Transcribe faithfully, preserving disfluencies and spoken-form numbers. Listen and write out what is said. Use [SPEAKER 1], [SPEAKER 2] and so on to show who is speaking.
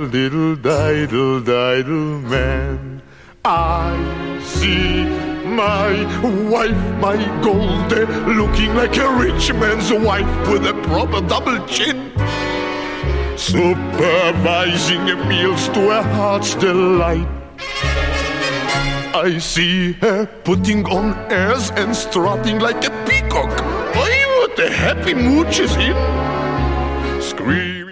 [SPEAKER 1] little diddle diddle man. I see my wife, my Goldie, looking like a rich man's wife with a proper double chin, supervising meals to her heart's delight. I see her putting on airs and strutting like a peacock. Oh, what a happy mood she's in. Scream.